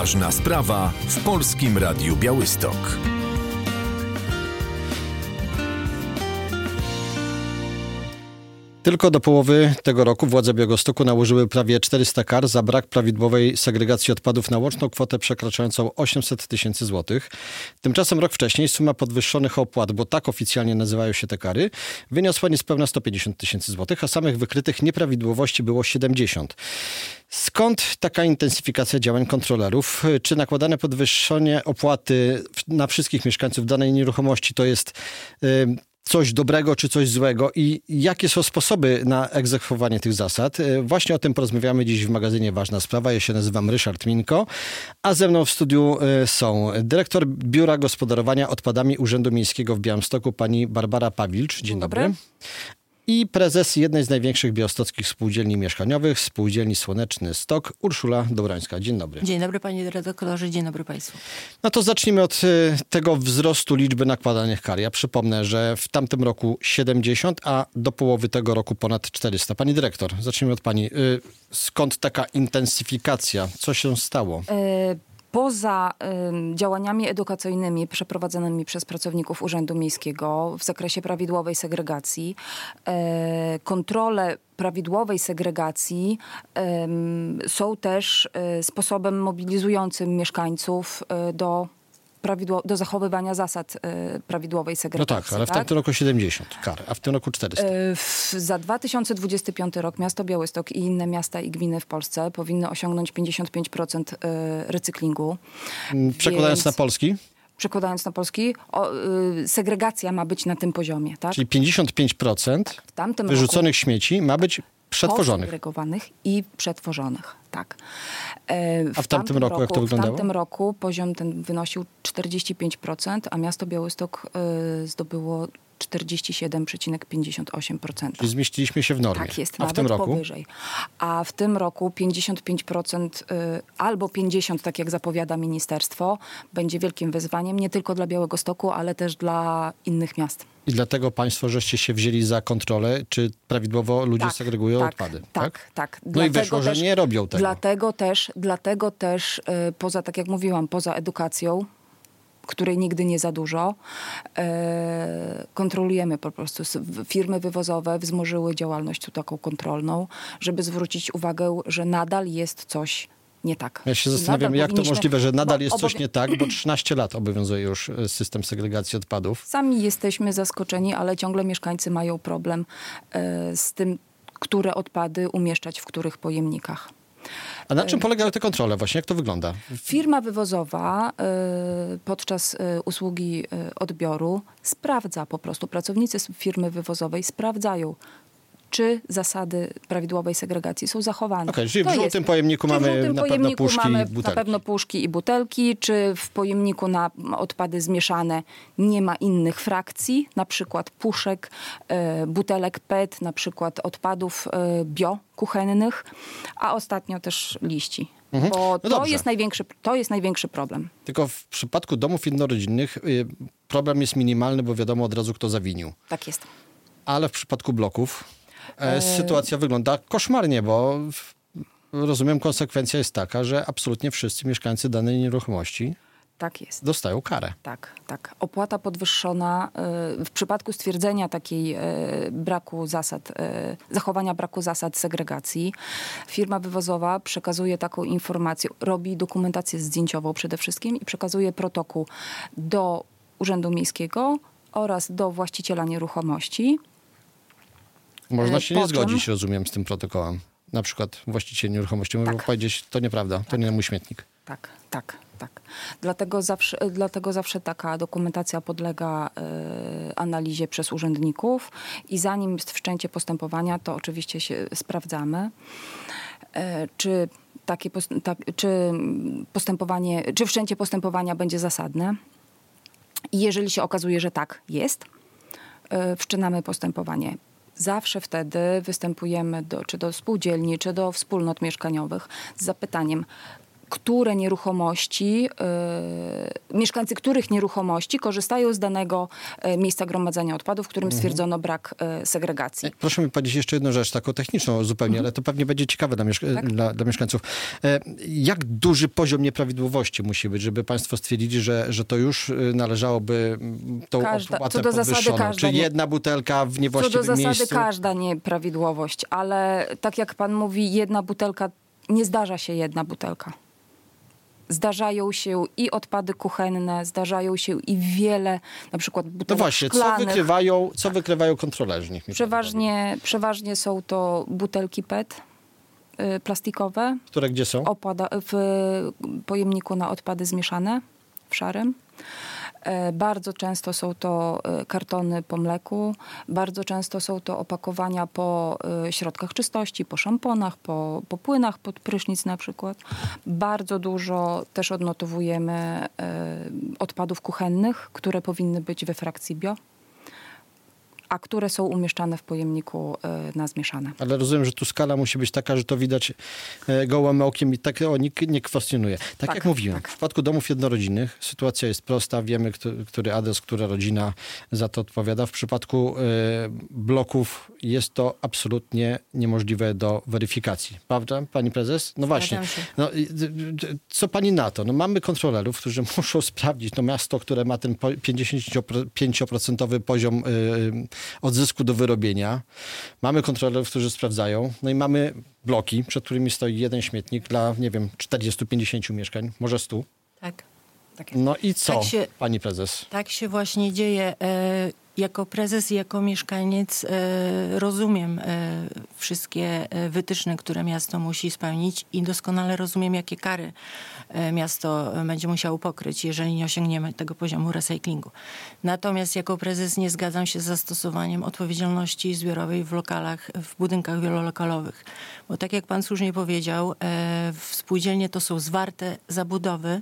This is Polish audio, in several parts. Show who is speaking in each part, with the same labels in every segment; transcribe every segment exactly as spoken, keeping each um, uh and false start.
Speaker 1: Ważna sprawa w Polskim Radiu Białystok.
Speaker 2: Tylko do połowy tego roku władze Białegostoku nałożyły prawie czterysta kar za brak prawidłowej segregacji odpadów na łączną kwotę przekraczającą osiemset tysięcy złotych. Tymczasem rok wcześniej suma podwyższonych opłat, bo tak oficjalnie nazywają się te kary, wyniosła niespełna sto pięćdziesiąt tysięcy złotych, a samych wykrytych nieprawidłowości było siedemdziesiąt. Skąd taka intensyfikacja działań kontrolerów? Czy nakładane podwyższenie opłaty na wszystkich mieszkańców danej nieruchomości to jest Yy, coś dobrego czy coś złego i jakie są sposoby na egzekwowanie tych zasad? Właśnie o tym porozmawiamy dziś w magazynie Ważna Sprawa. Ja się nazywam Ryszard Minko, a ze mną w studiu są dyrektor Biura Gospodarowania Odpadami Urzędu Miejskiego w Białymstoku, pani Barbara Pawilcz. Dzień, Dzień dobry. dobry. I prezes jednej z największych białostockich spółdzielni mieszkaniowych, Spółdzielni Słoneczny Stok, Urszula Dobrońska. Dzień dobry.
Speaker 3: Dzień dobry panie redaktorze, dzień dobry państwu.
Speaker 2: No to zacznijmy od y, tego wzrostu liczby nakładanych kar. Ja przypomnę, że w tamtym roku siedemdziesiąt, a do połowy tego roku ponad czterysta. Pani dyrektor, zacznijmy od pani. Y, skąd taka intensyfikacja? Co się stało?
Speaker 3: Y- Poza y, działaniami edukacyjnymi przeprowadzonymi przez pracowników Urzędu Miejskiego w zakresie prawidłowej segregacji, y, kontrole prawidłowej segregacji y, są też y, sposobem mobilizującym mieszkańców y, do Prawidło, do zachowywania zasad y, prawidłowej segregacji.
Speaker 2: No tak, ale w
Speaker 3: tak?
Speaker 2: tamtym roku siedemdziesiąt kar, a w tym roku czterysta.
Speaker 3: Y, w, za dwa tysiące dwudziesty piąty rok miasto Białystok i inne miasta i gminy w Polsce powinny osiągnąć pięćdziesiąt pięć procent y, recyklingu.
Speaker 2: Przekładając
Speaker 3: Więc,
Speaker 2: na polski?
Speaker 3: Przekładając na polski, o, y, segregacja ma być na tym poziomie. Tak?
Speaker 2: Czyli pięćdziesiąt pięć procent
Speaker 3: w tamtym
Speaker 2: wyrzuconych
Speaker 3: roku,
Speaker 2: śmieci ma być przetworzonych.
Speaker 3: Posegregowanych i przetworzonych, tak. E, w
Speaker 2: a w tamtym, tamtym roku, roku jak to wyglądało?
Speaker 3: W tamtym roku poziom ten wynosił czterdzieści pięć procent, a miasto Białystok y, zdobyło czterdzieści siedem przecinek pięćdziesiąt osiem procent.
Speaker 2: Czyli zmieściliśmy się w normie.
Speaker 3: Tak jest,
Speaker 2: a
Speaker 3: nawet
Speaker 2: w tym roku?
Speaker 3: powyżej. A w tym roku pięćdziesiąt pięć procent y, albo pięćdziesiąt, tak jak zapowiada ministerstwo, będzie wielkim wyzwaniem nie tylko dla Białegostoku, ale też dla innych miast.
Speaker 2: I dlatego państwo żeście się wzięli za kontrolę, czy prawidłowo ludzie tak, segregują
Speaker 3: tak,
Speaker 2: odpady?
Speaker 3: Tak, tak. tak.
Speaker 2: No
Speaker 3: dlatego
Speaker 2: i wyszło,
Speaker 3: też,
Speaker 2: że nie robią tego.
Speaker 3: Dlatego też, dlatego też y, poza, tak jak mówiłam, poza edukacją, której nigdy nie za dużo, e, kontrolujemy po prostu. Firmy wywozowe wzmożyły działalność tu taką kontrolną, żeby zwrócić uwagę, że nadal jest coś nie tak.
Speaker 2: Ja się zastanawiam, jak to możliwe, że nadal jest coś nie tak, bo trzynaście lat obowiązuje już system segregacji odpadów.
Speaker 3: Sami jesteśmy zaskoczeni, ale ciągle mieszkańcy mają problem e, z tym, które odpady umieszczać w których pojemnikach.
Speaker 2: A na czym polegają te kontrole właśnie? Jak to wygląda?
Speaker 3: Firma wywozowa y, podczas y, usługi y, odbioru sprawdza po prostu, pracownicy firmy wywozowej sprawdzają, czy zasady prawidłowej segregacji są zachowane.
Speaker 2: Okej, czyli w
Speaker 3: To
Speaker 2: żółtym
Speaker 3: jest.
Speaker 2: pojemniku
Speaker 3: Czy
Speaker 2: mamy
Speaker 3: w żółtym
Speaker 2: na
Speaker 3: pojemniku
Speaker 2: pewno puszki
Speaker 3: mamy
Speaker 2: i butelki.
Speaker 3: Na pewno puszki i butelki, czy w pojemniku na odpady zmieszane nie ma innych frakcji, na przykład puszek, y, butelek P E T, na przykład odpadów y, bio kuchennych, a ostatnio też liści. Mhm. Bo no to, jest największy, to jest największy problem.
Speaker 2: Tylko w przypadku domów jednorodzinnych y, problem jest minimalny, bo wiadomo od razu, kto zawinił.
Speaker 3: Tak jest.
Speaker 2: Ale w przypadku bloków e, sytuacja wygląda koszmarnie, bo w, rozumiem, konsekwencja jest taka, że absolutnie wszyscy mieszkańcy danej nieruchomości
Speaker 3: tak jest.
Speaker 2: dostają karę.
Speaker 3: Tak, tak. Opłata podwyższona y, w przypadku stwierdzenia takiej y, braku zasad, y, zachowania braku zasad segregacji, firma wywozowa przekazuje taką informację, robi dokumentację zdjęciową przede wszystkim i przekazuje protokół do Urzędu Miejskiego oraz do właściciela nieruchomości.
Speaker 2: Można się
Speaker 3: po
Speaker 2: nie
Speaker 3: czym...
Speaker 2: zgodzić, rozumiem, z tym protokołem. Na przykład właściciel nieruchomości mówi,
Speaker 3: tak.
Speaker 2: powiedzieć, to nieprawda, to
Speaker 3: tak.
Speaker 2: nie mój śmietnik.
Speaker 3: Tak, tak, tak. Dlatego zawsze, dlatego zawsze taka dokumentacja podlega y, analizie przez urzędników i zanim jest wszczęcie postępowania, to oczywiście się sprawdzamy, y, czy takie post- tak, czy postępowanie, czy wszczęcie postępowania będzie zasadne. I jeżeli się okazuje, że tak jest, y, wszczynamy postępowanie. Zawsze wtedy występujemy do, czy do spółdzielni, czy do wspólnot mieszkaniowych z zapytaniem, które nieruchomości, y, mieszkańcy których nieruchomości korzystają z danego y, miejsca gromadzenia odpadów, w którym stwierdzono brak y, segregacji.
Speaker 2: Proszę mi powiedzieć jeszcze jedną rzecz, taką techniczną zupełnie, mhm. ale to pewnie będzie ciekawe dla, mieszka- tak? dla, dla mieszkańców. E, jak duży poziom nieprawidłowości musi być, żeby państwo stwierdzili, że, że to już należałoby tą
Speaker 3: Każda,
Speaker 2: opłatę
Speaker 3: co do zasady
Speaker 2: podwyższoną?
Speaker 3: każda
Speaker 2: Czy
Speaker 3: nie,
Speaker 2: jedna butelka w niewłaściwym
Speaker 3: miejscu? Co do zasady
Speaker 2: miejscu?
Speaker 3: każda nieprawidłowość, ale tak jak pan mówi, jedna butelka, nie zdarza się jedna butelka. Zdarzają się i odpady kuchenne, zdarzają się i wiele, na przykład butelek
Speaker 2: No właśnie,
Speaker 3: szklanych.
Speaker 2: co wykrywają, co wykrywają kontrolerzy? Niech mi
Speaker 3: Przeważnie, przeważnie są to butelki P E T y, plastikowe.
Speaker 2: Które gdzie są?
Speaker 3: Opada, w pojemniku na odpady zmieszane, w szarym. E, Bardzo często są to e, kartony po mleku, bardzo często są to opakowania po e, środkach czystości, po szamponach, po, po płynach pod prysznic na przykład. Bardzo dużo też odnotowujemy e, odpadów kuchennych, które powinny być we frakcji bio, a które są umieszczane w pojemniku y, na zmieszane.
Speaker 2: Ale rozumiem, że tu skala musi być taka, że to widać e, gołym okiem i tak o, nikt nie kwestionuje. Tak,
Speaker 3: Tak,
Speaker 2: jak mówiłem,
Speaker 3: tak.
Speaker 2: w przypadku domów jednorodzinnych sytuacja jest prosta, wiemy, który, który adres, która rodzina za to odpowiada. W przypadku e, bloków jest to absolutnie niemożliwe do weryfikacji. Prawda, pani prezes? No właśnie. No, i, d- d- co pani na to? No, mamy kontrolerów, którzy muszą sprawdzić to miasto, które ma ten po- pięćdziesięcioprocentowy poziom y, odzysku do wyrobienia. Mamy kontrolerów, którzy sprawdzają. No i mamy bloki, przed którymi stoi jeden śmietnik dla, nie wiem, czterdziestu pięćdziesięciu mieszkań, może stu.
Speaker 4: Tak.
Speaker 3: Tak jest.
Speaker 2: No i co,
Speaker 4: Tak się-
Speaker 2: pani prezes?
Speaker 4: Tak się właśnie dzieje. E, jako prezes i jako mieszkaniec e, rozumiem e, wszystkie e, wytyczne, które miasto musi spełnić i doskonale rozumiem, jakie kary e, miasto będzie musiało pokryć, jeżeli nie osiągniemy tego poziomu recyklingu. Natomiast jako prezes nie zgadzam się z zastosowaniem odpowiedzialności zbiorowej w lokalach, w budynkach wielolokalowych. Bo tak jak pan słusznie powiedział, e, spółdzielnie to są zwarte zabudowy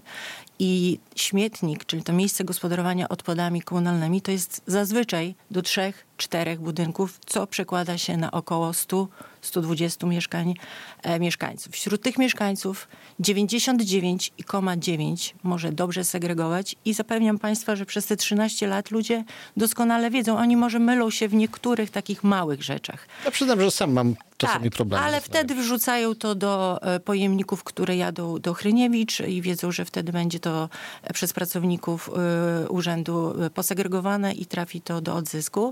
Speaker 4: i śmietnik, czyli to miejsce gospodarowania odpadami komunalnymi, to jest zazwyczaj do trzech, czterech budynków, co przekłada się na około stu, stu dwudziestu mieszkań, e, mieszkańców. Wśród tych mieszkańców dziewięćdziesiąt dziewięć przecinek dziewięć może dobrze segregować i zapewniam państwa, że przez te trzynaście lat ludzie doskonale wiedzą, oni może mylą się w niektórych takich małych rzeczach.
Speaker 2: Ja przyznam, że sam mam czasami problemy.
Speaker 4: Ale wtedy wrzucają to do e, pojemników, które jadą do Hryniewicz i wiedzą, że wtedy będzie to e, przez pracowników e, urzędu e, posegregowane i trafi to do odzysku.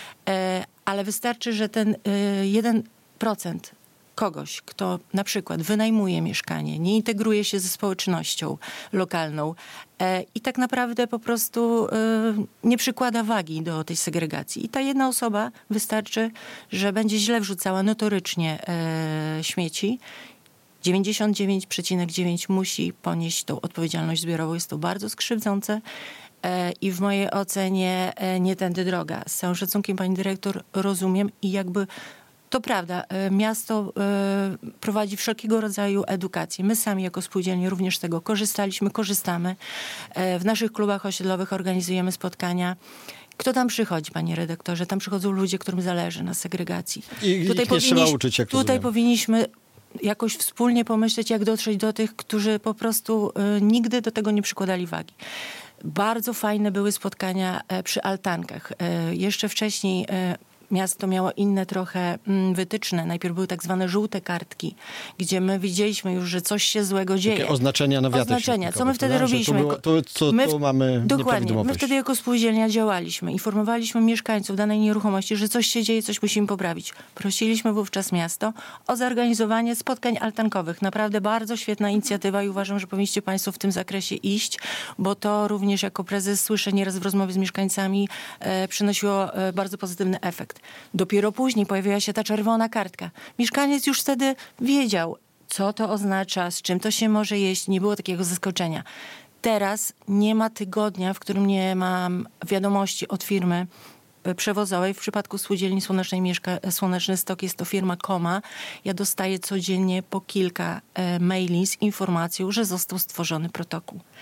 Speaker 4: E, ale wystarczy, że ten e, jeden procent kogoś, kto na przykład wynajmuje mieszkanie, nie integruje się ze społecznością lokalną e, i tak naprawdę po prostu e, nie przykłada wagi do tej segregacji. I ta jedna osoba wystarczy, że będzie źle wrzucała notorycznie e, śmieci. dziewięćdziesiąt dziewięć przecinek dziewięć musi ponieść tą odpowiedzialność zbiorową. Jest to bardzo skrzywdzące. E, I w mojej ocenie e, nie tędy droga. Z całym szacunkiem, pani dyrektor, rozumiem i jakby to prawda, e, miasto e, prowadzi wszelkiego rodzaju edukację. My sami jako spółdzielnie również z tego korzystaliśmy, korzystamy. E, w naszych klubach osiedlowych organizujemy spotkania. Kto tam przychodzi, panie redaktorze? Tam przychodzą ludzie, którym zależy na segregacji.
Speaker 2: I ich nie trzeba uczyć, jak
Speaker 4: Tutaj
Speaker 2: rozumiem.
Speaker 4: powinniśmy jakoś wspólnie pomyśleć, jak dotrzeć do tych, którzy po prostu e, nigdy do tego nie przykładali wagi. Bardzo fajne były spotkania e, przy altankach. E, jeszcze wcześniej e, miasto miało inne trochę mm, wytyczne. Najpierw były tak zwane żółte kartki, gdzie my widzieliśmy już, że coś się złego dzieje.
Speaker 2: Takie oznaczenia na wiatrach
Speaker 4: Oznaczenia. Co my
Speaker 2: śmietnikowych,
Speaker 4: wtedy
Speaker 2: prawda? Że
Speaker 4: robiliśmy?
Speaker 2: Tu, było, tu, tu,
Speaker 4: My
Speaker 2: tu
Speaker 4: w-
Speaker 2: mamy
Speaker 4: Dokładnie. My
Speaker 2: nieprawidłowość.
Speaker 4: wtedy jako spółdzielnia działaliśmy. Informowaliśmy mieszkańców danej nieruchomości, że coś się dzieje, coś musimy poprawić. Prosiliśmy wówczas miasto o zorganizowanie spotkań altankowych. Naprawdę bardzo świetna inicjatywa i uważam, że powinniście państwo w tym zakresie iść, bo to również jako prezes słyszę nieraz w rozmowie z mieszkańcami e, przynosiło e, bardzo pozytywny efekt. Dopiero później pojawiła się ta czerwona kartka. Mieszkaniec już wtedy wiedział, co to oznacza, z czym to się może jeść. Nie było takiego zaskoczenia. Teraz nie ma tygodnia, w którym nie mam wiadomości od firmy przewozowej. W przypadku spółdzielni Słonecznej Mieszka, Słoneczny Stok jest to firma Koma. Ja dostaję codziennie po kilka e, maili z informacją, że został stworzony protokół.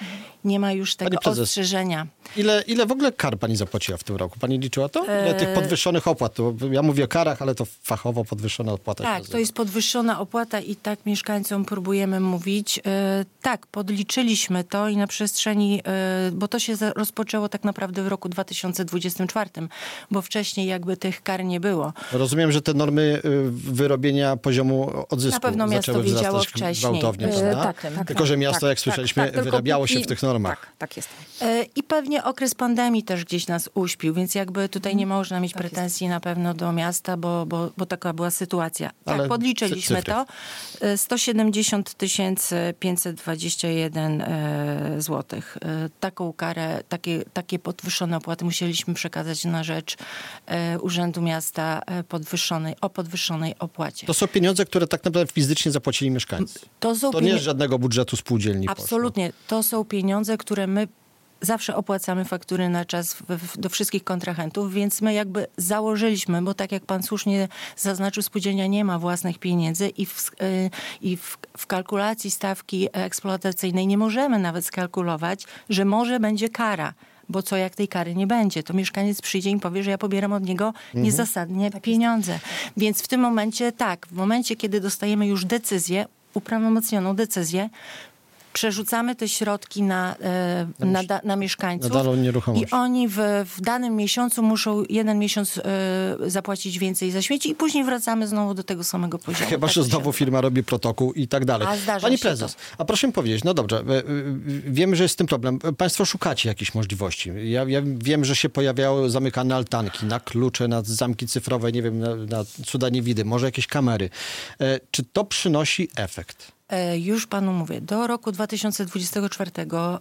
Speaker 4: nie ma już tego
Speaker 2: Pani prezes,
Speaker 4: ostrzeżenia.
Speaker 2: Ile, ile w ogóle kar pani zapłaciła w tym roku? Pani liczyła to? Ile tych podwyższonych opłat? To ja mówię o karach, ale to fachowo podwyższona opłata.
Speaker 4: Tak, to jest podwyższona opłata i tak mieszkańcom próbujemy mówić. E, tak, podliczyliśmy to i na przestrzeni, e, bo to się za, rozpoczęło tak naprawdę w roku dwa tysiące dwudziestym czwartym, bo wcześniej jakby tych kar nie było.
Speaker 2: Rozumiem, że te normy y, wyrobienia poziomu odzysku
Speaker 4: Na pewno miasto
Speaker 2: zaczęły
Speaker 4: wiedziało
Speaker 2: wzrastać
Speaker 4: wcześniej.
Speaker 2: gwałtownie,
Speaker 3: E,
Speaker 2: prawda?
Speaker 3: tak, tak,
Speaker 2: Tylko,
Speaker 3: tak,
Speaker 2: że miasto,
Speaker 3: tak,
Speaker 2: jak
Speaker 3: tak,
Speaker 2: słyszeliśmy,
Speaker 3: tak, tylko
Speaker 2: wyrabiało się
Speaker 3: póki-
Speaker 2: w tych normach.
Speaker 3: Tak, tak jest.
Speaker 4: E, I pewnie okres pandemii też gdzieś nas uśpił, więc jakby tutaj nie można mieć
Speaker 3: Tak
Speaker 4: pretensji na pewno do miasta, bo, bo, bo taka była sytuacja.
Speaker 2: Ale
Speaker 4: Tak, podliczyliśmy
Speaker 2: cyfry.
Speaker 4: to. E, sto siedemdziesiąt tysięcy pięćset dwadzieścia jeden e, złotych. E, taką karę, takie, takie podwyższone opłaty musieliśmy przekazać na rzecz e, Urzędu Miasta e, podwyższonej, o podwyższonej opłacie.
Speaker 2: To są pieniądze, które tak naprawdę fizycznie zapłacili mieszkańcy.
Speaker 4: To są
Speaker 2: To nie
Speaker 4: pienie-
Speaker 2: z żadnego budżetu spółdzielni poszło.
Speaker 4: Absolutnie. To są pieniądze, które my zawsze opłacamy faktury na czas w, w, do wszystkich kontrahentów, więc my jakby założyliśmy, bo tak jak pan słusznie zaznaczył, spółdzielnia nie ma własnych pieniędzy i w, y, i w, w kalkulacji stawki eksploatacyjnej nie możemy nawet skalkulować, że może będzie kara. Bo co jak tej kary nie będzie? To mieszkaniec przyjdzie i powie, że ja pobieram od niego niezasadnie pieniądze. Więc w tym momencie tak, w momencie, kiedy dostajemy już decyzję, uprawomocnioną decyzję, przerzucamy te środki na, e, na, da, na mieszkańców
Speaker 2: Na daną nieruchomość.
Speaker 4: i oni w, w danym miesiącu muszą jeden miesiąc e, zapłacić więcej za śmieci i później wracamy znowu do tego samego poziomu.
Speaker 2: Chyba,
Speaker 4: Tak
Speaker 2: że
Speaker 4: to się
Speaker 2: znowu
Speaker 4: odbywa.
Speaker 2: firma robi protokół i tak dalej.
Speaker 4: A zdarza
Speaker 2: Pani
Speaker 4: się
Speaker 2: prezes, a proszę mi powiedzieć, no dobrze, y, y, wiemy, że jest z tym problem. Państwo szukacie jakichś możliwości. Ja, ja wiem, że się pojawiały zamykane altanki na klucze, na zamki cyfrowe, nie wiem, na, na cuda niewidy, może jakieś kamery. E, czy to przynosi efekt?
Speaker 4: E, Już panu mówię, do roku dwa tysiące dwudziestego czwartego e,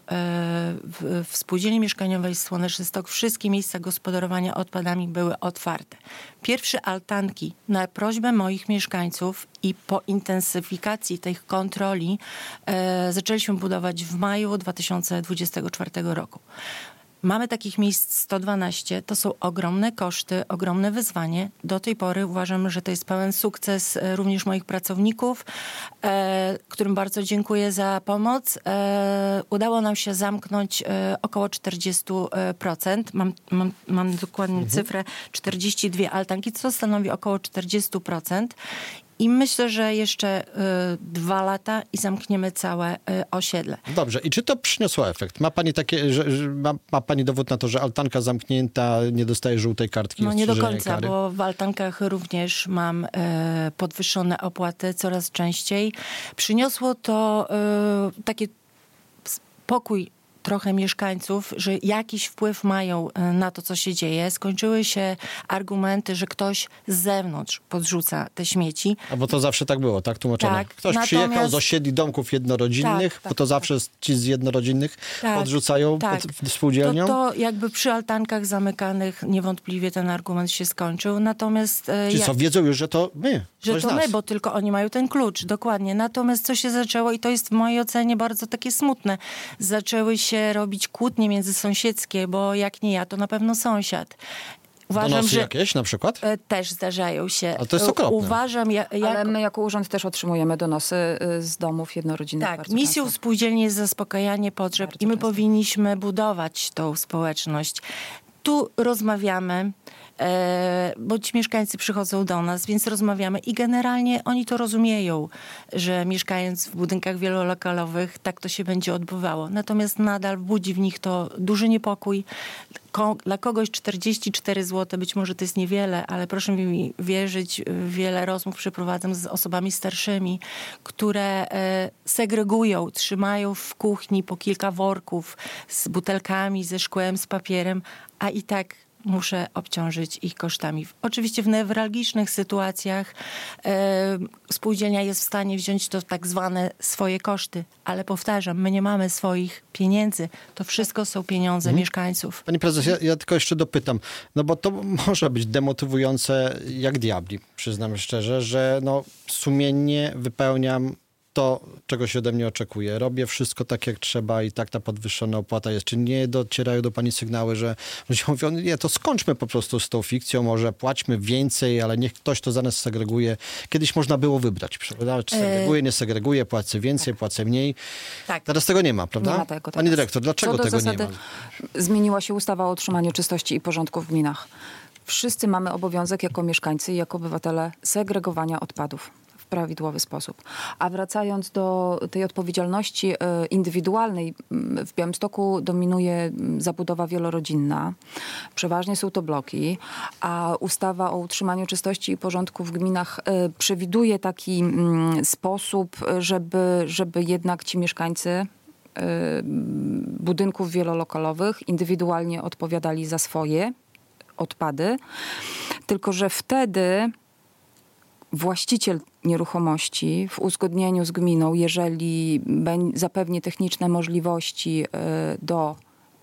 Speaker 4: w, w spółdzielni mieszkaniowej Słoneczny Stok wszystkie miejsca gospodarowania odpadami były otwarte. Pierwsze altanki na prośbę moich mieszkańców i po intensyfikacji tych kontroli e, zaczęliśmy budować w maju dwa tysiące dwudziestego czwartego roku. Mamy takich miejsc sto dwanaście. To są ogromne koszty, ogromne wyzwanie. Do tej pory uważam, że to jest pełen sukces e, również moich pracowników, e, którym bardzo dziękuję za pomoc. E, udało nam się zamknąć e, około czterdzieści procent. Mam, mam, mam dokładnie
Speaker 2: Mhm.
Speaker 4: cyfrę czterdzieści dwie altanki, co stanowi około czterdzieści procent. I myślę, że jeszcze y, dwa lata i zamkniemy całe y, osiedle.
Speaker 2: Dobrze. I czy to przyniosło efekt? Ma pani takie, że, że ma, ma pani dowód na to, że altanka zamknięta nie dostaje żółtej kartki?
Speaker 4: No nie do
Speaker 2: ostrzeżenia i
Speaker 4: końca,
Speaker 2: kary?
Speaker 4: bo w altankach również mam e, podwyższone opłaty coraz częściej. Przyniosło to e, taki spokój trochę mieszkańców, że jakiś wpływ mają na to, co się dzieje. Skończyły się argumenty, że ktoś z zewnątrz podrzuca te śmieci.
Speaker 2: A bo to zawsze tak było, tak tłumaczone?
Speaker 4: Tak,
Speaker 2: Ktoś
Speaker 4: natomiast-
Speaker 2: przyjechał z osiedli domków jednorodzinnych,
Speaker 4: Tak, tak,
Speaker 2: bo to zawsze ci z jednorodzinnych
Speaker 4: Tak,
Speaker 2: odrzucają
Speaker 4: tak.
Speaker 2: pod spółdzielnią?
Speaker 4: To, to jakby przy altankach zamykanych niewątpliwie ten argument się skończył. Natomiast e,
Speaker 2: Czyli
Speaker 4: ja-
Speaker 2: co, wiedzą już, że to my,
Speaker 4: Że
Speaker 2: ktoś
Speaker 4: to
Speaker 2: z nas.
Speaker 4: my, bo tylko oni mają ten klucz, dokładnie. Natomiast co się zaczęło, i to jest w mojej ocenie bardzo takie smutne, zaczęły się robić kłótnie międzysąsiedzkie, bo jak nie ja, to na pewno sąsiad. Uważam,
Speaker 2: Donosy
Speaker 4: że
Speaker 2: jakieś na przykład?
Speaker 4: e, też zdarzają się.
Speaker 2: A to jest okropne.
Speaker 4: Uważam, ja, jak,
Speaker 3: Ale my jako urząd też otrzymujemy donosy y, z domów jednorodzinnych.
Speaker 4: tak,
Speaker 3: bardzo
Speaker 4: misją
Speaker 3: często.
Speaker 4: spółdzielni jest zaspokajanie potrzeb
Speaker 3: Bardzo
Speaker 4: i my
Speaker 3: często.
Speaker 4: powinniśmy budować tą społeczność. Tu rozmawiamy, e, bo ci mieszkańcy przychodzą do nas, więc rozmawiamy i generalnie oni to rozumieją, że mieszkając w budynkach wielolokalowych tak to się będzie odbywało. Natomiast nadal budzi w nich to duży niepokój. Ko- dla kogoś czterdzieści cztery złote, być może to jest niewiele, ale proszę mi wierzyć, wiele rozmów przeprowadzam z osobami starszymi, które e, segregują, trzymają w kuchni po kilka worków z butelkami, ze szkłem, z papierem, a i tak muszę obciążyć ich kosztami. Oczywiście w newralgicznych sytuacjach e, spółdzielnia jest w stanie wziąć to tak zwane swoje koszty, ale powtarzam, my nie mamy swoich pieniędzy. To wszystko są pieniądze
Speaker 2: Mhm.
Speaker 4: mieszkańców.
Speaker 2: Pani prezes, ja, ja tylko jeszcze dopytam, no bo to może być demotywujące jak diabli, przyznam szczerze, że no sumiennie wypełniam to, czego się ode mnie oczekuje. Robię wszystko tak, jak trzeba i tak ta podwyższona opłata jest. Czy nie docierają do pani sygnały, że ludzie mówią, nie, to skończmy po prostu z tą fikcją, może płaćmy więcej, ale niech ktoś to za nas segreguje. Kiedyś można było wybrać, prawda? Czy segreguje, nie segreguje, płacę więcej, płacę mniej.
Speaker 4: Tak.
Speaker 2: Teraz tego nie ma, prawda?
Speaker 3: Nie ma tego
Speaker 2: Pani
Speaker 3: teraz.
Speaker 2: dyrektor, dlaczego
Speaker 3: Co do
Speaker 2: tego
Speaker 3: zasady,
Speaker 2: nie ma?
Speaker 3: Zmieniła się ustawa o utrzymaniu czystości i porządku w gminach. Wszyscy mamy obowiązek jako mieszkańcy i jako obywatele segregowania odpadów w prawidłowy sposób. A wracając do tej odpowiedzialności e, indywidualnej, m, w Białymstoku dominuje m, zabudowa wielorodzinna. Przeważnie są to bloki, a ustawa o utrzymaniu czystości i porządku w gminach e, przewiduje taki m, sposób, żeby, żeby jednak ci mieszkańcy e, budynków wielolokalowych indywidualnie odpowiadali za swoje odpady, tylko że wtedy właściciel nieruchomości w uzgodnieniu z gminą, jeżeli zapewni techniczne możliwości do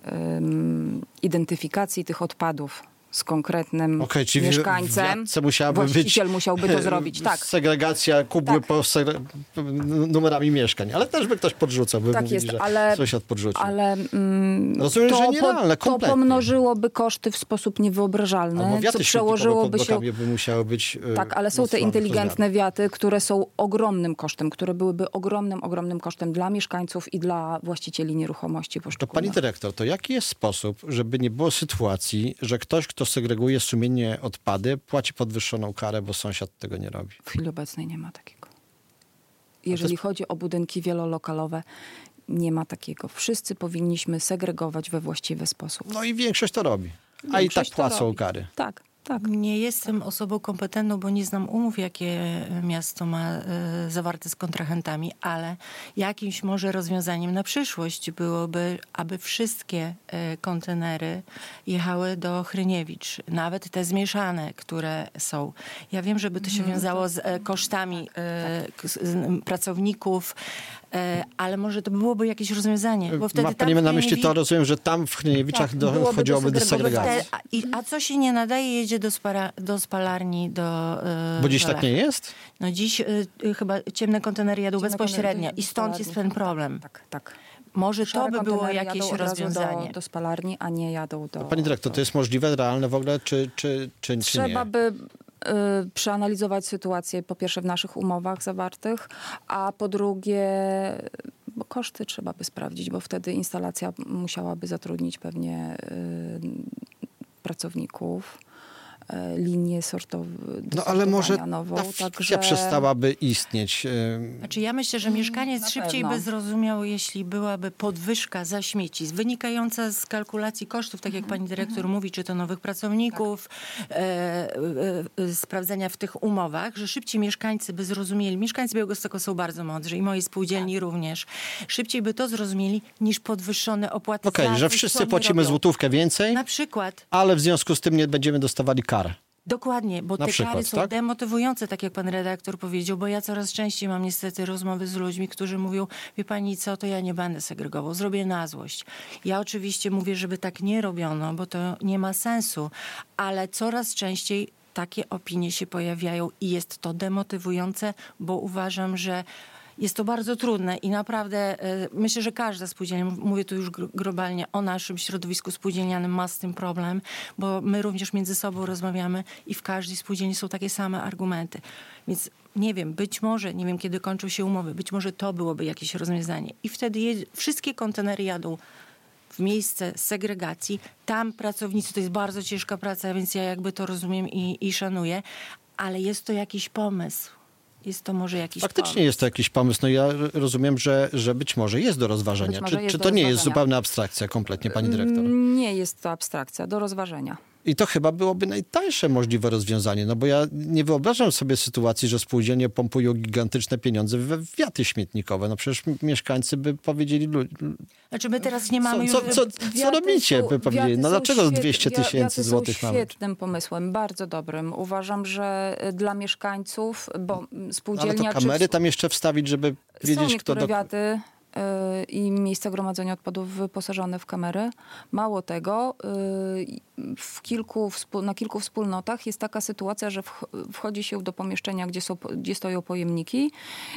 Speaker 3: um, identyfikacji tych odpadów z konkretnym
Speaker 2: okay, czyli
Speaker 3: mieszkańcem,
Speaker 2: musiałaby
Speaker 3: właściciel
Speaker 2: być
Speaker 3: musiałby to zrobić. Tak.
Speaker 2: Segregacja kubły
Speaker 3: tak.
Speaker 2: po segre... numerami mieszkań, ale też by ktoś podrzucał, by
Speaker 3: tak
Speaker 2: mówili,
Speaker 3: jest,
Speaker 2: że
Speaker 3: ale,
Speaker 2: sąsiad podrzucił.
Speaker 3: Ale mm,
Speaker 2: rozumiem,
Speaker 3: to,
Speaker 2: że nierealne,
Speaker 3: po, to
Speaker 2: kompletnie.
Speaker 3: pomnożyłoby koszty w sposób niewyobrażalny,
Speaker 2: Albo wiaty
Speaker 3: co przełożyłoby się...
Speaker 2: by musiały być...
Speaker 3: Tak, ale są te inteligentne wiaty, które są ogromnym kosztem, które byłyby ogromnym, ogromnym kosztem dla mieszkańców i dla właścicieli nieruchomości poszczególnych.
Speaker 2: To pani dyrektor, to jaki jest sposób, żeby nie było sytuacji, że ktoś, kto segreguje sumiennie odpady, płaci podwyższoną karę, bo sąsiad tego nie robi?
Speaker 3: W chwili obecnej nie ma takiego. Jeżeli jest... chodzi o budynki wielolokalowe, nie ma takiego. Wszyscy powinniśmy segregować we właściwy sposób.
Speaker 2: No i większość to robi. A
Speaker 3: Większość
Speaker 2: i tak płacą
Speaker 3: robi.
Speaker 2: kary.
Speaker 3: Tak. Tak.
Speaker 4: Nie jestem osobą kompetentną, bo nie znam umów, jakie miasto ma e, zawarte z kontrahentami, ale jakimś może rozwiązaniem na przyszłość byłoby, aby wszystkie e, kontenery jechały do Hryniewicz, nawet te zmieszane, które są. Ja wiem, żeby to się
Speaker 3: Mhm.
Speaker 4: wiązało z e, kosztami e, k- z, pracowników, e, ale może to byłoby jakieś rozwiązanie. Bo wtedy
Speaker 2: Ma pani
Speaker 4: tam w
Speaker 2: na myśli
Speaker 4: Hryniewi-
Speaker 2: to, rozumiem, że tam w Hryniewiczach
Speaker 3: Tak,
Speaker 2: do,
Speaker 3: byłoby
Speaker 2: chodziłoby do
Speaker 3: do
Speaker 2: segregacji.
Speaker 4: Te, a, i, a co się nie nadaje, jedzie do, spara, do spalarni, do yy,
Speaker 2: Bo dziś
Speaker 4: do
Speaker 2: tak nie jest?
Speaker 4: No dziś y, y, chyba ciemne kontenery jadą
Speaker 3: Ciemne
Speaker 4: bezpośrednio
Speaker 3: kontenery
Speaker 4: i stąd jest ten problem.
Speaker 3: Tak, tak.
Speaker 4: Może
Speaker 3: Szare
Speaker 4: to by było
Speaker 3: kontenery
Speaker 4: jakieś
Speaker 3: jadą od razu
Speaker 4: rozwiązanie.
Speaker 3: Do, do spalarni, a nie jadą do...
Speaker 2: Pani dyrektor, to jest możliwe, realne w ogóle, czy, czy, czy, czy nie?
Speaker 3: Trzeba by y, przeanalizować sytuację po pierwsze w naszych umowach zawartych, a po drugie bo koszty trzeba by sprawdzić, bo wtedy instalacja musiałaby zatrudnić pewnie y, pracowników, y, linię sortową,
Speaker 2: No ale może
Speaker 3: nową,
Speaker 2: ta fikcja
Speaker 3: także...
Speaker 2: przestałaby istnieć.
Speaker 4: Znaczy ja myślę, że mieszkaniec
Speaker 3: na
Speaker 4: szybciej
Speaker 3: pewno.
Speaker 4: by zrozumiał, jeśli byłaby podwyżka za śmieci, wynikająca z kalkulacji kosztów, tak jak pani dyrektor mówi, czy to nowych pracowników, e, e, e, sprawdzenia w tych umowach, że szybciej mieszkańcy by zrozumieli, mieszkańcy Białegostoku są bardzo mądrzy i mojej spółdzielni również, szybciej by to zrozumieli niż podwyższone opłaty.
Speaker 2: Okej,
Speaker 4: za
Speaker 2: że
Speaker 4: coś,
Speaker 2: wszyscy
Speaker 4: co oni
Speaker 2: płacimy
Speaker 4: robią.
Speaker 2: złotówkę więcej,
Speaker 4: Na przykład.
Speaker 2: ale w związku z tym nie będziemy dostawali kar.
Speaker 4: Dokładnie, bo
Speaker 2: Na
Speaker 4: te
Speaker 2: przykład,
Speaker 4: kary są
Speaker 2: tak?
Speaker 4: demotywujące, tak jak pan redaktor powiedział, bo ja coraz częściej mam niestety rozmowy z ludźmi, którzy mówią, wie pani co, to ja nie będę segregował, zrobię na złość. Ja oczywiście mówię, żeby tak nie robiono, bo to nie ma sensu, ale coraz częściej takie opinie się pojawiają i jest to demotywujące, bo uważam, że jest to bardzo trudne i naprawdę y, myślę, że każda spółdzielnia, mówię tu już gr- globalnie o naszym środowisku spółdzielnianym, ma z tym problem, bo my również między sobą rozmawiamy i w każdej spółdzielni są takie same argumenty. Więc nie wiem, być może, nie wiem kiedy kończą się umowy, być może to byłoby jakieś rozwiązanie. I wtedy je, wszystkie kontenery jadą w miejsce segregacji. Tam pracownicy, to jest bardzo ciężka praca, więc ja jakby to rozumiem i, i szanuję, ale jest to jakiś pomysł. Jest to może jakiś
Speaker 2: Faktycznie
Speaker 4: pomysł.
Speaker 2: jest to jakiś pomysł. No ja rozumiem, że, że być może jest do rozważenia.
Speaker 3: Być może
Speaker 2: Czy,
Speaker 3: jest
Speaker 2: czy
Speaker 3: do
Speaker 2: to nie jest
Speaker 3: rozważenia.
Speaker 2: zupełna abstrakcja kompletnie, pani dyrektor?
Speaker 3: Nie jest to abstrakcja, do rozważenia.
Speaker 2: I to chyba byłoby najtańsze możliwe rozwiązanie, no bo ja nie wyobrażam sobie sytuacji, że spółdzielnie pompują gigantyczne pieniądze we wiaty śmietnikowe. No przecież mieszkańcy by powiedzieli... lu-
Speaker 4: Znaczy my teraz nie mamy
Speaker 2: Co,
Speaker 4: już...
Speaker 2: co, co, co
Speaker 3: Wiaty
Speaker 2: robicie,
Speaker 3: są-
Speaker 2: by powiedzieli?
Speaker 3: wiaty
Speaker 2: No
Speaker 3: są
Speaker 2: dlaczego
Speaker 3: świet-
Speaker 2: dwieście
Speaker 3: wia-
Speaker 2: tysięcy
Speaker 3: wiaty
Speaker 2: złotych
Speaker 3: są
Speaker 2: mamy?
Speaker 3: świetnym pomysłem, bardzo dobrym. Uważam, że dla mieszkańców, bo
Speaker 2: No, ale
Speaker 3: spółdzielnia...
Speaker 2: to kamery tam jeszcze wstawić, żeby
Speaker 3: czy...
Speaker 2: wiedzieć,
Speaker 3: Są
Speaker 2: kto...
Speaker 3: niektóre
Speaker 2: Do...
Speaker 3: wiaty, yy, i miejsca gromadzenia odpadów wyposażone w kamery. Mało tego, yy, w kilku, wspól- na kilku wspólnotach jest taka sytuacja, że wch- wchodzi się do pomieszczenia, gdzie, są, gdzie stoją pojemniki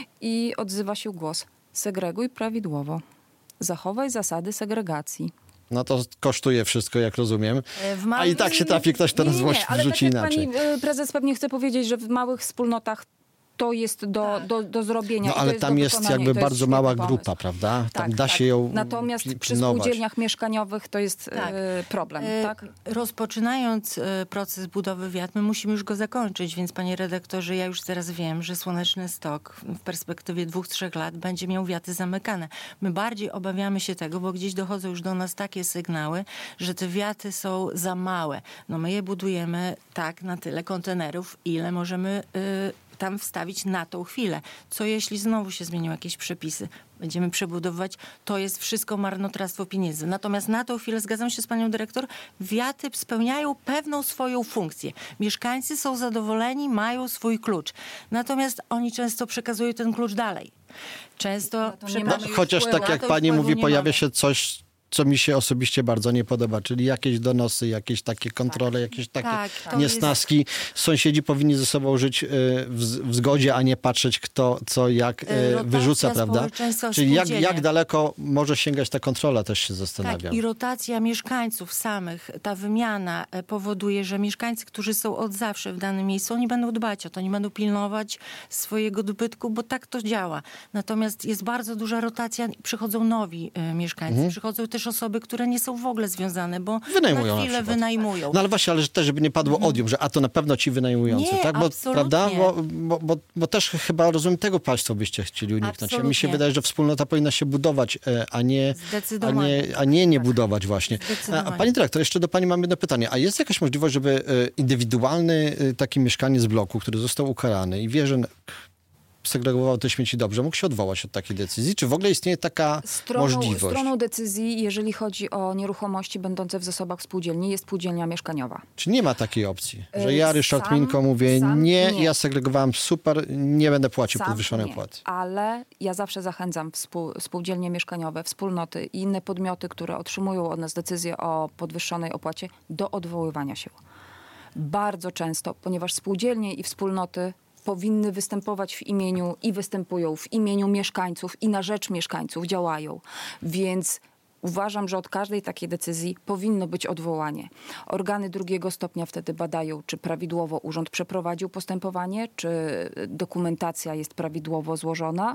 Speaker 3: i odzywa się głos: segreguj prawidłowo. Zachowaj zasady segregacji.
Speaker 2: No to kosztuje wszystko, jak rozumiem.
Speaker 3: W ma-
Speaker 2: A i tak się trafi ktoś, kto
Speaker 3: nie,
Speaker 2: na
Speaker 3: nie,
Speaker 2: złość
Speaker 3: nie, ale
Speaker 2: wrzuci
Speaker 3: tak jak
Speaker 2: inaczej.
Speaker 3: pani y, prezes pewnie chce powiedzieć, że w małych wspólnotach to jest do, do, do zrobienia.
Speaker 2: No
Speaker 3: i to
Speaker 2: ale
Speaker 3: jest
Speaker 2: tam
Speaker 3: do
Speaker 2: jest
Speaker 3: wykonania i
Speaker 2: jakby
Speaker 3: to jest
Speaker 2: bardzo
Speaker 3: świetny
Speaker 2: mała
Speaker 3: pomysł.
Speaker 2: grupa, prawda? Tam
Speaker 3: Tak,
Speaker 2: da
Speaker 3: tak.
Speaker 2: się ją
Speaker 3: Natomiast przy
Speaker 2: pilnować.
Speaker 3: spółdzielniach mieszkaniowych to jest
Speaker 4: Tak.
Speaker 3: y, problem,
Speaker 4: E,
Speaker 3: tak?
Speaker 4: Rozpoczynając e, proces budowy wiat, my musimy już go zakończyć, więc panie redaktorze, ja już teraz wiem, że Słoneczny Stok w perspektywie dwóch, trzech lat będzie miał wiaty zamykane. My bardziej obawiamy się tego, bo gdzieś dochodzą już do nas takie sygnały, że te wiaty są za małe. No my je budujemy tak na tyle kontenerów, ile możemy y, tam wstawić na tą chwilę. Co jeśli znowu się zmienią jakieś przepisy? Będziemy przebudowywać, to jest wszystko marnotrawstwo pieniędzy. Natomiast na tą chwilę, zgadzam się z panią dyrektor, wiaty spełniają pewną swoją funkcję. Mieszkańcy są zadowoleni, mają swój klucz. Natomiast oni często przekazują ten klucz dalej. Często...
Speaker 3: to nie
Speaker 4: przeka-
Speaker 3: mamy już
Speaker 2: Chociaż
Speaker 3: wpływu.
Speaker 2: tak
Speaker 4: Na
Speaker 2: jak
Speaker 4: to
Speaker 2: pani
Speaker 4: wpływu
Speaker 2: mówi,
Speaker 4: nie
Speaker 2: pojawia
Speaker 4: mamy.
Speaker 2: się coś, co mi się osobiście bardzo nie podoba, czyli jakieś donosy, jakieś takie kontrole, jakieś takie
Speaker 4: Tak, to
Speaker 2: niesnaski. Sąsiedzi powinni ze sobą żyć y, w, z- w zgodzie, a nie patrzeć kto, co, jak y,
Speaker 4: Rotacja
Speaker 2: wyrzuca, prawda?
Speaker 4: społeczeństwa w
Speaker 2: Czyli jak,
Speaker 4: spółdzielniach.
Speaker 2: jak daleko może sięgać ta kontrola, też się zastanawiam.
Speaker 4: Tak, i rotacja mieszkańców samych, ta wymiana e, powoduje, że mieszkańcy, którzy są od zawsze w danym miejscu, oni będą dbać o to, oni będą pilnować swojego dobytku, bo tak to działa. Natomiast jest bardzo duża rotacja i przychodzą nowi e, mieszkańcy,
Speaker 2: Mhm.
Speaker 4: przychodzą też osoby, które nie są w ogóle związane, bo
Speaker 2: Wynajmują
Speaker 4: na
Speaker 2: na
Speaker 4: chwilę
Speaker 2: przykład.
Speaker 4: wynajmują.
Speaker 2: No ale właśnie, ale też, żeby nie padło odium, że a to na pewno ci wynajmujący,
Speaker 4: Nie,
Speaker 2: tak? Bo,
Speaker 4: absolutnie.
Speaker 2: prawda? Bo, bo, bo, bo też chyba rozumiem, tego państwo byście chcieli uniknąć. A mi się
Speaker 4: Absolutnie.
Speaker 2: wydaje, że wspólnota powinna się budować, e, a nie, a
Speaker 4: Zdecydowanie.
Speaker 2: nie, a nie, nie budować właśnie. A,
Speaker 4: Zdecydowanie.
Speaker 2: pani dyrektor, jeszcze do pani mam jedno pytanie. A jest jakaś możliwość, żeby e, indywidualny e, taki mieszkaniec bloku, który został ukarany i wie, że segregował te śmieci dobrze, mógł się odwołać od takiej decyzji? Czy w ogóle istnieje taka
Speaker 3: Stroną,
Speaker 2: możliwość?
Speaker 3: stroną decyzji, jeżeli chodzi o nieruchomości będące w zasobach spółdzielni, jest spółdzielnia mieszkaniowa.
Speaker 2: Czy nie ma takiej opcji, że
Speaker 3: Y,
Speaker 2: ja, Ryszard
Speaker 3: sam-
Speaker 2: Minko, mówię
Speaker 3: sam
Speaker 2: nie,
Speaker 3: nie.
Speaker 2: ja segregowałem super, nie będę płacił
Speaker 3: Sam
Speaker 2: podwyższonej
Speaker 3: nie,
Speaker 2: opłaty.
Speaker 3: ale ja zawsze zachęcam współ, spółdzielnie mieszkaniowe, wspólnoty i inne podmioty, które otrzymują od nas decyzję o podwyższonej opłacie, do odwoływania się. Bardzo często, ponieważ spółdzielnie i wspólnoty powinny występować w imieniu i występują w imieniu mieszkańców i na rzecz mieszkańców działają. Więc uważam, że od każdej takiej decyzji powinno być odwołanie. Organy drugiego stopnia wtedy badają, czy prawidłowo urząd przeprowadził postępowanie, czy dokumentacja jest prawidłowo złożona.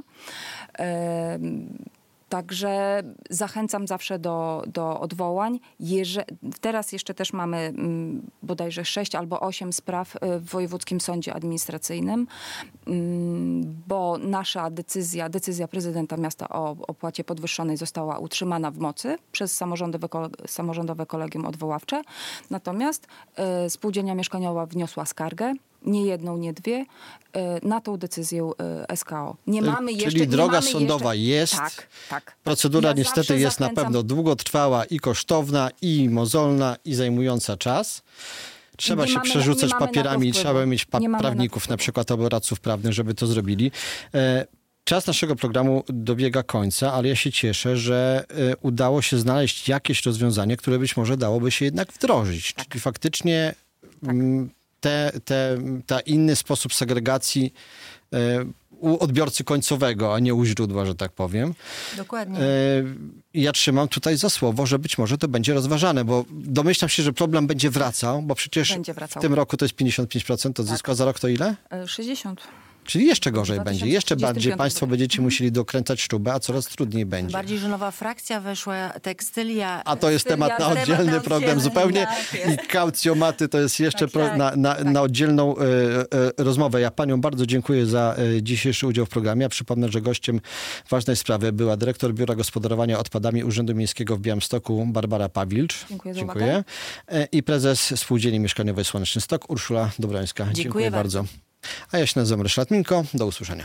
Speaker 3: Em, Także zachęcam zawsze do, do odwołań. Jeże, teraz jeszcze też mamy mm, bodajże sześć albo osiem spraw y, w Wojewódzkim Sądzie Administracyjnym, mm, bo nasza decyzja, decyzja prezydenta miasta o opłacie podwyższonej została utrzymana w mocy przez samorządowe, kole- samorządowe kolegium odwoławcze. Natomiast y, spółdzielnia mieszkaniowa wniosła skargę, nie jedną, nie dwie, y, na tą decyzję y, S K O. Nie
Speaker 2: Czyli-
Speaker 3: mamy jeszcze...
Speaker 2: czyli
Speaker 3: nie
Speaker 2: droga
Speaker 3: mamy
Speaker 2: sądowa
Speaker 3: jeszcze,
Speaker 2: jest.
Speaker 3: Tak, tak.
Speaker 2: Procedura
Speaker 3: Ja
Speaker 2: niestety
Speaker 3: zawsze
Speaker 2: jest na
Speaker 3: zachęcam-
Speaker 2: pewno długotrwała i kosztowna, i mozolna, i zajmująca czas. Trzeba
Speaker 3: Nie
Speaker 2: się
Speaker 3: mamy na-
Speaker 2: przerzucać
Speaker 3: nie mamy na to
Speaker 2: papierami,
Speaker 3: wpływu.
Speaker 2: trzeba mieć pa-
Speaker 3: Nie mamy na to
Speaker 2: prawników, na,
Speaker 3: wpływu.
Speaker 2: przykład albo radców prawnych, żeby to zrobili. E, Czas naszego programu dobiega końca, ale ja się cieszę, że e, udało się znaleźć jakieś rozwiązanie, które być może dałoby się jednak wdrożyć.
Speaker 3: Tak.
Speaker 2: Czyli faktycznie mm, te, te, ta inny sposób segregacji e, u odbiorcy końcowego, a nie u źródła, że tak powiem.
Speaker 4: Dokładnie.
Speaker 2: E, Ja trzymam tutaj za słowo, że być może to będzie rozważane, bo domyślam się, że problem będzie wracał, bo przecież
Speaker 3: Będzie wracał.
Speaker 2: w tym roku to jest pięćdziesiąt pięć procent odzysku, a za rok to ile?
Speaker 3: Y, sześćdziesiąt.
Speaker 2: Czyli jeszcze gorzej
Speaker 3: dwa tysiące
Speaker 2: będzie, jeszcze
Speaker 3: trzydziestym
Speaker 2: bardziej
Speaker 3: piątym
Speaker 2: państwo
Speaker 3: roku.
Speaker 2: będziecie musieli dokręcać śrubę, a coraz trudniej będzie.
Speaker 4: Bardziej, że nowa frakcja weszła, tekstylia.
Speaker 2: A to jest temat na
Speaker 4: temat
Speaker 2: oddzielny
Speaker 4: na
Speaker 2: program
Speaker 4: oddzielny,
Speaker 2: zupełnie
Speaker 4: tak
Speaker 2: i kaucjomaty to jest jeszcze
Speaker 4: Tak,
Speaker 2: pro,
Speaker 4: tak,
Speaker 2: na, na, na oddzielną e, e, rozmowę. Ja paniom bardzo dziękuję za e, dzisiejszy udział w programie. Ja przypomnę, że gościem ważnej sprawy była dyrektor Biura Gospodarowania Odpadami Urzędu Miejskiego w Białymstoku Barbara Pawilcz.
Speaker 3: Dziękuję za
Speaker 2: Dziękuję. E, I prezes Spółdzielni Mieszkaniowej Słoneczny Stok Urszula Dobrońska. Dziękuję,
Speaker 4: Dziękuję
Speaker 2: bardzo. A ja się nazywam Ryszard Minko. Do usłyszenia.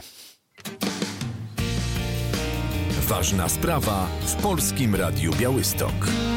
Speaker 1: Ważna sprawa w Polskim Radiu Białystok.